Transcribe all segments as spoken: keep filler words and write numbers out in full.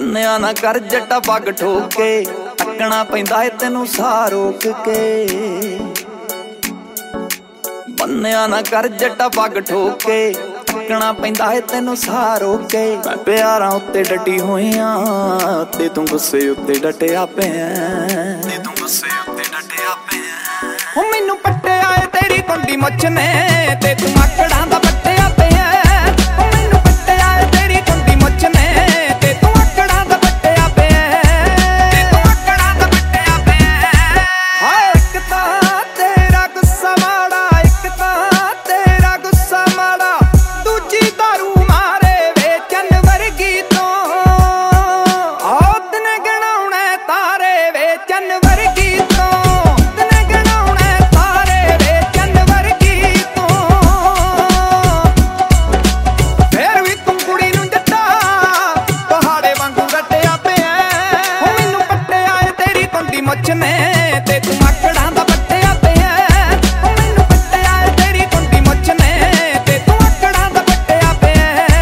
ਬੰਨਿਆ ਨਾ ਕਰ ਜੱਟਾ ਪੱਗ ਠੋਕ ਕੇ, ਟੱਕਣਾ ਪੈਂਦਾ ਏ ਤੈਨੂੰ ਸਾਹ ਰੋਕ ਕੇ। ਬੰਨਿਆ ਨਾ ਕਰ ਜੱਟਾ ਪੱਗ ਠੋਕ ਕੇ, ਟੱਕਣਾ ਪੈਂਦਾ ਏ ਤੈਨੂੰ ਸਾਹ ਰੋਕ ਕੇ। ਮੈਂ ਪਿਆਰਾਂ ਉੱਤੇ ਡਟੀ ਹੋਈਆਂ ਤੇ ਤੂੰ ਗੁੱਸੇ ਉੱਤੇ ਡਟਿਆ ਪਿਆ, ਤੇ ਤੂੰ ਗੁੱਸੇ ਉੱਤੇ ਡਟਿਆ ਪਿਆ। ਉਹ ਮੈਨੂੰ ਪੱਟਿਆ ਏ ਤੇਰੀ ਕੁੰਡੀ ਮੁੱਛ ਨੇ ਤੇ ਤੂੰ ਆਕੜਾਂ ਦਾ ਪੱਟਿਆ ਪਿਆ। ਉਹ ਮੈਨੂੰ ਪੱਟਿਆ ਏ ਤੇਰੀ ਕੁੰਡੀ ਮੁੱਛ ਨੇ ਤੇ ਤੂੰ ਆਕੜਾਂ ਦਾ ਪੱਟਿਆ ਪਿਆ, ਤੇ ਤੂੰ ਆਕੜਾਂ ਦਾ ਪੱਟਿਆ ਪਿਆ। ਹਾਏ ਇੱਕ ਤਾਂ ਤੇਰਾ ਗੁੱਸਾ ਮਾੜਾ, ਇੱਕ ਤਾਂ ਤੇਰਾ ਗੁੱਸਾ ਮਾੜਾ, ਦੂਜੀ ਦਾਰੂ ਮਾਰੇ ਵੇਚਣ ਵਰਗੀ ਤੋਂ। ਆਹ ਦਿਨ ਗਣਾਉਣੇ ਤਾਰੇ ਵੇਚਣ ਵਰਗੀ ਤੋਂ, ਦਿਨ ਗਣਾਉਣੇ ਤਾਰੇ ਵੇਚਣ ਵਰਗੀ ਤੋਂ। ਫੇਰ ਵੀ ਤੂੰ ਕੁੜੀ ਨੂੰ ਜੱਟਾ ਪਹਾੜੇ ਵਾਂਗੂ ਰੱਟਿਆ ਪਿਆ। ਉਹ ਮੈਨੂੰ ਪੱਟਿਆ ਏ ਤੇਰੀ ਕੁੰਡੀ ਮੁੱਛ ਨੇ ਤੇ ਤੂੰ ਆਕੜਾਂ ਦਾ ਪੱਟਿਆ ਪਿਆ। ਉਹ ਮੈਨੂੰ ਪੱਟਿਆ ਏ ਤੇਰੀ ਕੁੰਡੀ ਮੁੱਛ ਨੇ ਤੇ ਤੂੰ ਆਕੜਾਂ ਦਾ ਪੱਟਿਆ ਪਿਆ।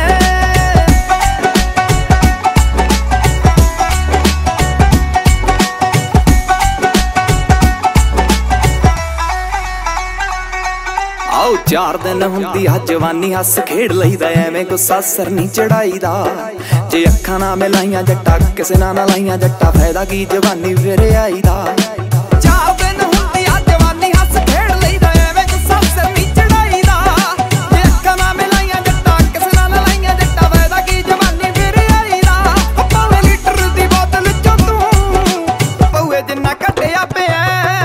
ਆਓ ਚਾਰ ਦਿਨ ਹੁੰਦੀ ਆ ਜਵਾਨੀ, ਹੱਸ ਖੇਡ ਲਈਦਾ ਐਵੇਂ ਗੁੱਸਾ ਸਿਰ ਨਹੀਂ ਚੜਾਈਦਾ। ਜੇ ਅੱਖਾਂ ਨਾ ਮਿਲਾਈਆਂ ਜੱਟਾ ਕਿਸੇ ਨਾਲ ਨਾ ਲਾਈਆਂ ਜੱਟਾ, ਫਾਇਦਾ ਕੀ ਜਵਾਨੀ ਫਿਰ ਆਈਦਾ। ਚਾਰ ਦਿਨ ਹੁੰਦੀ ਆ ਜਵਾਨੀ, ਹੱਸ ਖੇਡ ਲਈਦਾ ਐਵੇਂ ਗੁੱਸਾ ਸਿਰ ਨਹੀਂ ਚੜਾਈਦਾ। ਜੇ ਅੱਖਾਂ ਨਾ ਮਿਲਾਈਆਂ ਜੱਟਾ ਕਿਸੇ ਨਾਲ ਨਾ ਲਾਈਆਂ ਜੱਟਾ, ਫਾਇਦਾ ਕੀ ਜਵਾਨੀ ਫਿਰ ਆਈਦਾ। ਭਾਵੇਂ ਲੀਟਰ ਦੀ ਬੋਤਲ ਚੋਂ ਤੂੰ ਪਊਏ ਜਿੰਨਾ ਕੱਢਿਆ ਪਿਆ।